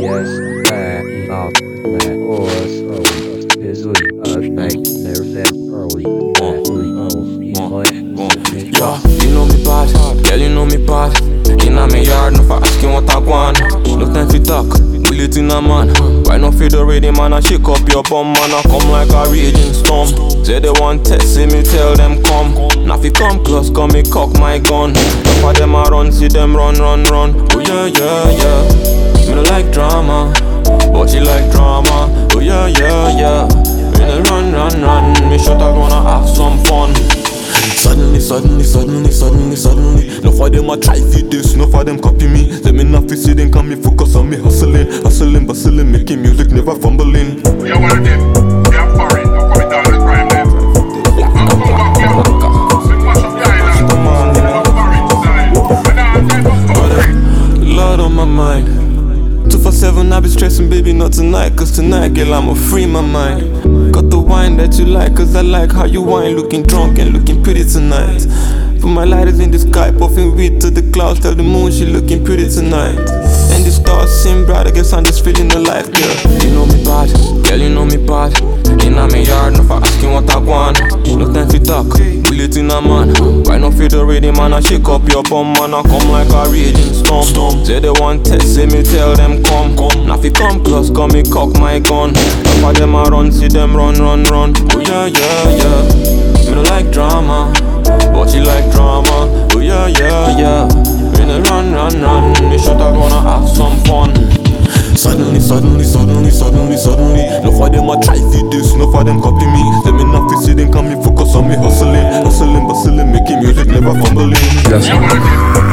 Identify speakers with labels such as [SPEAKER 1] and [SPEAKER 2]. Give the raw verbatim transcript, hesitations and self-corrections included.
[SPEAKER 1] yes, that is not that or so is we affect their early
[SPEAKER 2] Yeah, you know me bad, girl, you know me bad. Inna me yard, no for asking what I want. No time for talk, will it in a man. Why not feel the ready man and shake up your bum, man? I come like a raging storm. Say they want test, see me tell them come. Now if you come close, come me cock my gun. Enough of them a run, see them run, run, run. Oh yeah, yeah, yeah. Me no like drama, but she like drama. Oh yeah, yeah, yeah. Me no run, run, run. Me shut up, wanna have some fun. Suddenly, suddenly, suddenly, suddenly, suddenly. No for them I try feed this, no for them copy me. Them in office, they come me focus on me hustling, hustling, bustling, making music, never fumbling.
[SPEAKER 3] You wanna get, yeah, foreign, I'm coming down the crime them. I'm come back here, we mash up the island.
[SPEAKER 2] Come on,
[SPEAKER 3] you know,
[SPEAKER 2] Lord on my mind. two four seven, I be stressing, baby, not tonight. Cause tonight, girl, I'ma free my mind. Got the wine that you like, cause I like how you wine. Looking drunk and looking pretty tonight. Put my lighters in the sky, puffing weed to the clouds. Tell the moon she looking pretty tonight. And the stars seem bright, I guess I'm just feeling alive, girl. You know me bad, girl, you know me bad. Inna me yard, no for asking what I want. No time to talk, will it in a man. Why not feel the ready man and shake up your bum, man? I come like a raging storm. Say they want test, say me tell them come. Now if you come close, come me cock my gun. Enough of them a run, see them run, run, run. Oh yeah, yeah, yeah. Me no like drama, but she like drama. Oh yeah, yeah, yeah. Me no run, run, run. Me should have wanna have some fun. Suddenly, suddenly, suddenly, suddenly, suddenly. No for them I try feed this, no for them copy me. Them in office, they come me focus on me hustling, hustling, bustling, making music, never fumbling.
[SPEAKER 1] Yes.
[SPEAKER 3] you wanna get.